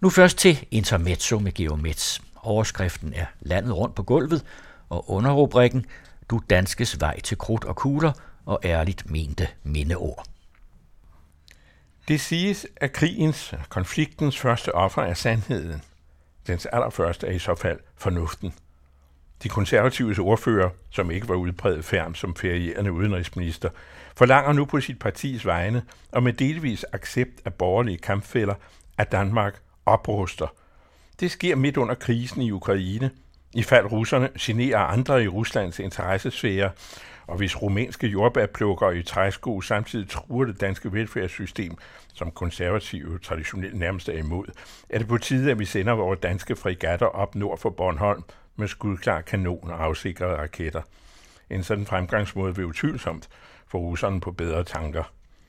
Nu først til Intermezzo med Georg Metz. Overskriften er Landet rundt på gulvet, og underrubrikken Du danskes vej til krudt og kugler og ærligt mente mindeord. Det siges, at konfliktens første offer er sandheden. Dens allerførste er i så fald fornuften. De konservatives ordfører, som ikke var udpræget færm som ferierende udenrigsminister, forlanger nu på sit partis vegne og med delvis accept af borgerlige kampfæller, at Danmark opruster. Det sker midt under krisen i Ukraine, i fald russerne generer andre i Ruslands interessesfære, og hvis rumænske jordbærplukkere i træsko samtidig truer det danske velfærdssystem, som konservative traditionelt nærmest er imod, er det på tide, at vi sender vores danske fregatter op nord for Bornholm med skudklar kanon og afsikrede raketter. En sådan fremgangsmåde vil utvivlsomt få russerne på bedre tanker.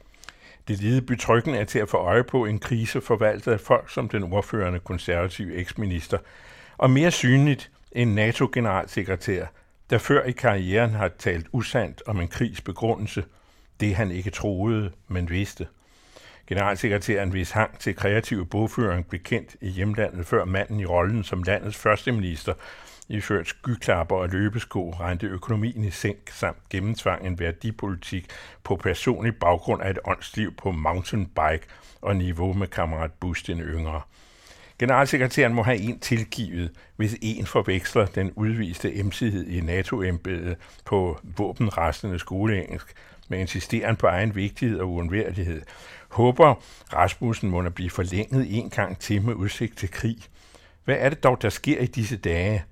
Det lide betryggende er til at få øje på en krise forvaltet af folk som den ordførende konservative eksminister, og mere synligt en NATO-generalsekretær, der før i karrieren har talt usandt om en krigs begrundelse, det han ikke troede, men vidste. Generalsekretæren, hvis hang til kreativ bogføring, blev kendt i hjemlandet før manden i rollen som landets førsteminister, iført skyklapper og løbesko, regnede økonomien i sænk samt gennemtvang en værdipolitik på personlig baggrund af et åndsliv på mountainbike og niveau med kammerat Bush den yngre. Generalsekretæren må have en tilgivet, hvis en forveksler den udviste emsighed i NATO-embedet på våbenrestende skoleengelsk med insisteren på egen vigtighed og uundværlighed. Håber Rasmussen må blive forlænget en gang til med udsigt til krig. Hvad er det dog, der sker i disse dage?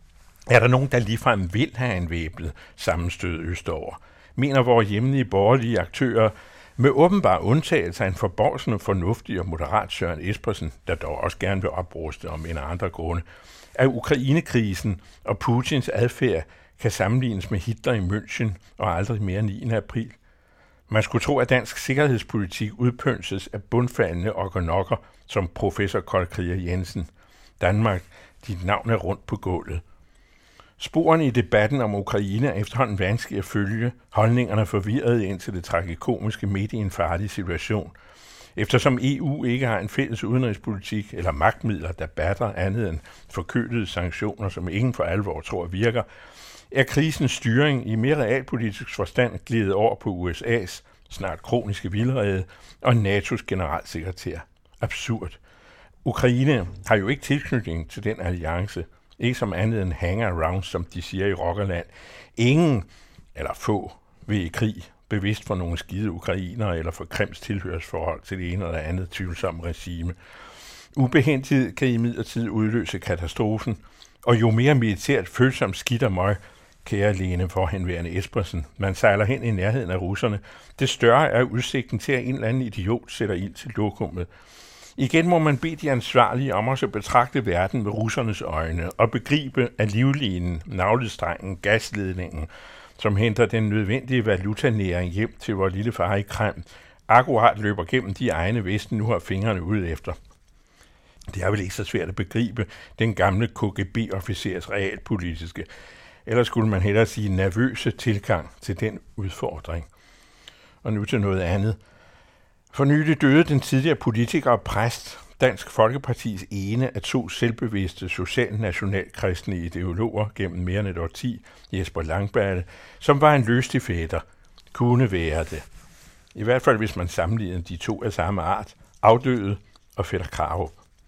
Er der nogen, der ligefrem vil have en væbnet sammenstød østover? Mener vores hjemlige borgerlige aktører, med åbenbar undtagelse af en forborgsende, fornuftig og moderat Søren Espersen, der dog også gerne vil opruste om en af andre grunde, at Ukrainekrisen og Putins adfærd kan sammenlignes med Hitler i München og aldrig mere 9. april. Man skulle tro, at dansk sikkerhedspolitik udpønses af bundfaldende organokker som professor Kold Kriger Jensen. Danmark, dit navn er rundt på gulvet. Sporene i debatten om Ukraine er efterhånden vanskelige at følge, holdningerne forvirrede indtil det tragikomiske midt i en farlig situation. Eftersom EU ikke har en fælles udenrigspolitik eller magtmidler, der batter andet end forkølede sanktioner, som ingen for alvor tror virker, er krisens styring i mere realpolitisk forstand glidet over på USA's snart kroniske vildrede og NATO's generalsekretær. Absurd. Ukraine har jo ikke tilknytning til den alliance, ikke som andet end hang-around, som de siger i Rockerland. Ingen, eller få, vil i krig, bevidst for nogle skide ukrainere eller for Krems tilhørsforhold til det ene eller andet tvivlsomme regime. Ubehændighed kan imidlertid udløse katastrofen, og jo mere militært følsomt skidt og møg, kære Lene forhenværende Espersen, man sejler hen i nærheden af russerne, det større er udsigten til, at en eller anden idiot sætter ild til lokummet. Igen må man bede de ansvarlige om også at betragte verden med russernes øjne og begribe, at livlinen, navlestrengen, gasledningen, som henter den nødvendige valutanæring hjem til vores lille far i Krim, akkurat løber gennem de egne Vesten nu har fingrene ude efter. Det er vel ikke så svært at begribe den gamle KGB-officers realpolitiske, eller skulle man hellere sige nervøse tilgang til den udfordring. Og nu til noget andet. For nylig døde den tidligere politiker og præst, Dansk Folkepartis ene af to selvbevidste social-national-kristne ideologer gennem mere end et årti, Jesper Langballe, som var en lystig fætter, kunne være det. I hvert fald hvis man sammenligner de to af samme art, afdøde og fætter Krarup.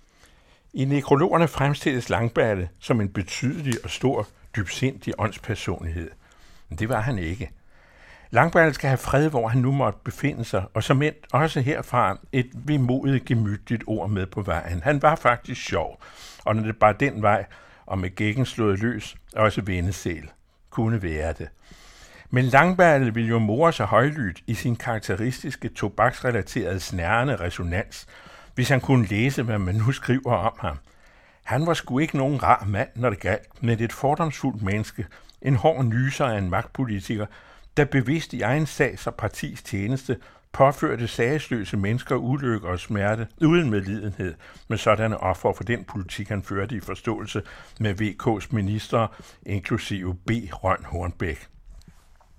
I nekrologerne fremstilles Langballe som en betydelig og stor, dybsindig åndspersonlighed. Men det var han ikke. Langballe skal have fred, hvor han nu måtte befinde sig, og som endt også herfra et vemodigt, gemytligt ord med på vejen. Han var faktisk sjov, og når det bare den vej, og med gækken slået løs, også vendesæl, kunne være det. Men Langballe ville jo more sig højlydt i sin karakteristiske tobaksrelaterede snærende resonans, hvis han kunne læse, hvad man nu skriver om ham. Han var sgu ikke nogen rar mand, når det galt, men et fordomsfuldt menneske, en hård nyser af en magtpolitiker, der bevidst i egen sags og partis tjeneste påførte sagsløse mennesker ulykke og smerte uden medlidenhed med sådanne offer for den politik, han førte i forståelse med VK's ministre, inklusive B. Røn Hornbæk.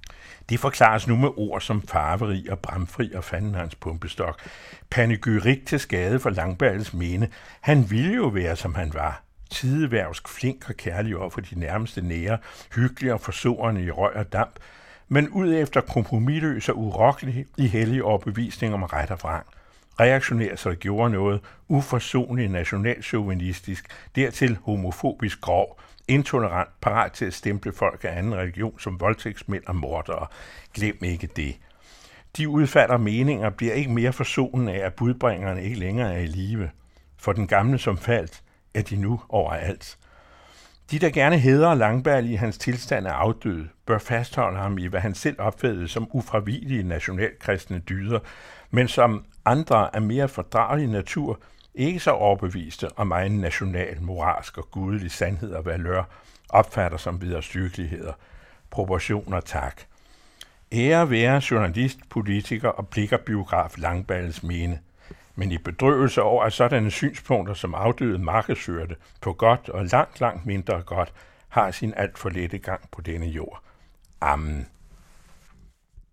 Det forklares nu med ord som farverig og bramfri og fanden hans pumpestok. Panegyrik til skade for Langballes minde. Han ville jo være, som han var. Tideværvsk, flink og kærlig over for de nærmeste nære, hyggelig og forsårende i røg og damp, men ud efter kompromisløs og urokkelig i hellig overbevisning om ret og vrang. Reaktionær, så gjorde noget uforsonligt nationalchauvinistisk, dertil homofobisk grov, intolerant, parat til at stemple folk af anden religion som voldtægtsmænd og mordere. Glem ikke det. De udfatter meninger bliver ikke mere forsonende af, at budbringerne ikke længere er i live. For den gamle som faldt, er de nu overalt. De, der gerne hædrer Langballe i hans tilstand af afdød, bør fastholde ham i, hvad han selv opfattede som ufravigelige nationalkristne dyder, men som andre af mere fordragelige natur, ikke så overbeviste om egen national, moralsk og gudelig sandhed og valør, opfatter som vederstyrkeligheder. Proportioner tak. Ære være journalist, politiker og blikkerbiograf Langballes mene. Men i bedrøvelse over, at sådanne synspunkter som afdøde markedsførte på godt og langt mindre godt, har sin alt for lette gang på denne jord. Amen.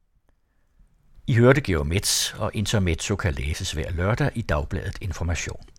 I hørte Georg Metz, og Intermezzo kan læses hver lørdag i Dagbladet Information.